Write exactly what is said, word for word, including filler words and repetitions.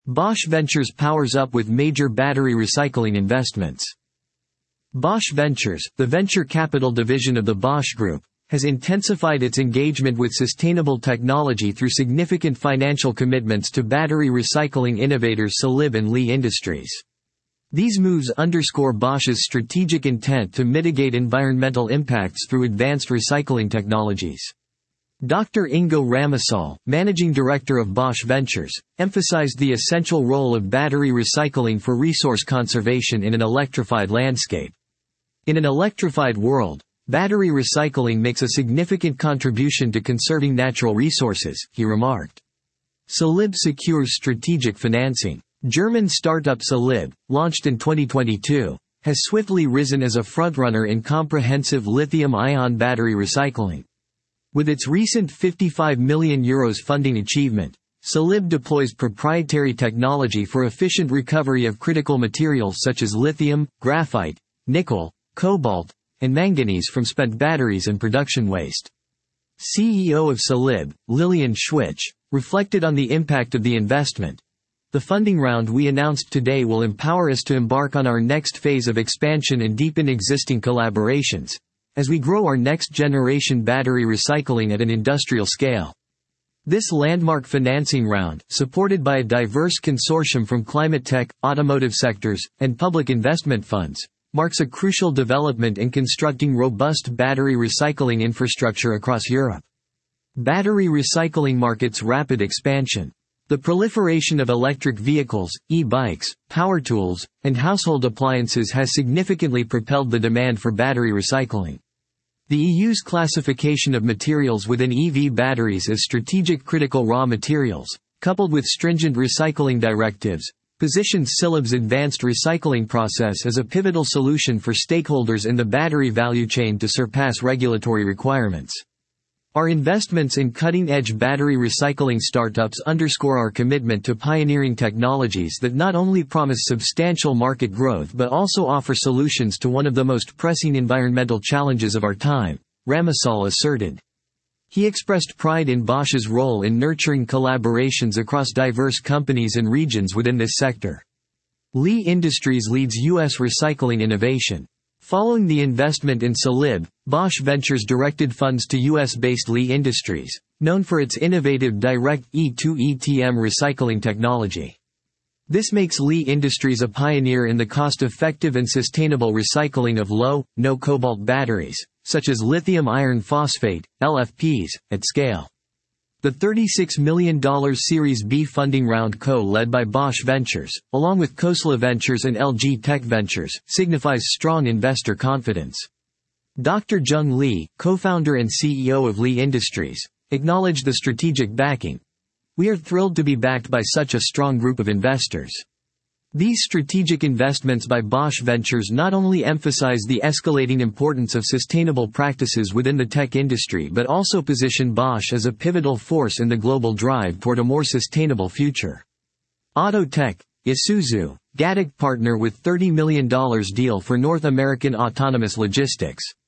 Bosch Ventures powers up with major battery recycling investments. Bosch Ventures, the venture capital division of the Bosch Group, has intensified its engagement with sustainable technology through significant financial commitments to battery recycling innovators Salib and Lee Industries. These moves underscore Bosch's strategic intent to mitigate environmental impacts through advanced recycling technologies. Doctor Ingo Ramesal, managing director of Bosch Ventures, emphasized the essential role of battery recycling for resource conservation in an electrified landscape. In an electrified world, battery recycling makes a significant contribution to conserving natural resources, he remarked. Salib secures strategic financing. German startup Salib, launched in twenty twenty-two, has swiftly risen as a frontrunner in comprehensive lithium-ion battery recycling. With its recent fifty-five million euros funding achievement, Salib deploys proprietary technology for efficient recovery of critical materials such as lithium, graphite, nickel, cobalt, and manganese from spent batteries and production waste. C E O of Salib, Lilian Schwitsch, reflected on the impact of the investment. The funding round we announced today will empower us to embark on our next phase of expansion and deepen existing collaborations, as we grow our next-generation battery recycling at an industrial scale. This landmark financing round, supported by a diverse consortium from climate tech, automotive sectors, and public investment funds, marks a crucial development in constructing robust battery recycling infrastructure across Europe. Battery recycling market's rapid expansion. The proliferation of electric vehicles, e-bikes, power tools, and household appliances has significantly propelled the demand for battery recycling. The E U's classification of materials within E V batteries as strategic critical raw materials, coupled with stringent recycling directives, positions Salib's advanced recycling process as a pivotal solution for stakeholders in the battery value chain to surpass regulatory requirements. Our investments in cutting-edge battery recycling startups underscore our commitment to pioneering technologies that not only promise substantial market growth but also offer solutions to one of the most pressing environmental challenges of our time, Ramesal asserted. He expressed pride in Bosch's role in nurturing collaborations across diverse companies and regions within this sector. Lee Industries leads U S recycling innovation. Following the investment in Salib, Bosch Ventures directed funds to U S-based Lee Industries, known for its innovative direct E two E T M recycling technology. This makes Lee Industries a pioneer in the cost-effective and sustainable recycling of low, no-cobalt batteries, such as lithium iron phosphate, L F Ps, at scale. The thirty-six million dollars Series B funding round co-led by Bosch Ventures, along with Khosla Ventures and L G Tech Ventures, signifies strong investor confidence. Doctor Jung Lee, co-founder and C E O of Lee Industries, acknowledged the strategic backing. "We are thrilled to be backed by such a strong group of investors." These strategic investments by Bosch Ventures not only emphasize the escalating importance of sustainable practices within the tech industry but also position Bosch as a pivotal force in the global drive toward a more sustainable future. Auto Tech, Isuzu, Gatik partner with thirty million dollars deal for North American autonomous logistics.